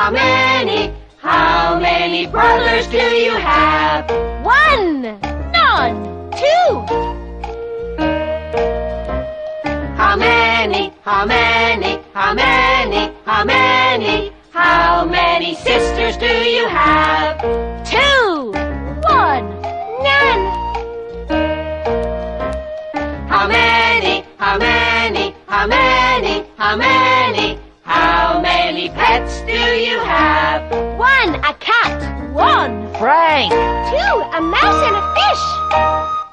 How many brothers do you have? One. None. Two. How many? How many sisters do you have? Two. One. None. How many? How many pets do you have? One. A cat. One. Frank! Two. A mouse and a fish.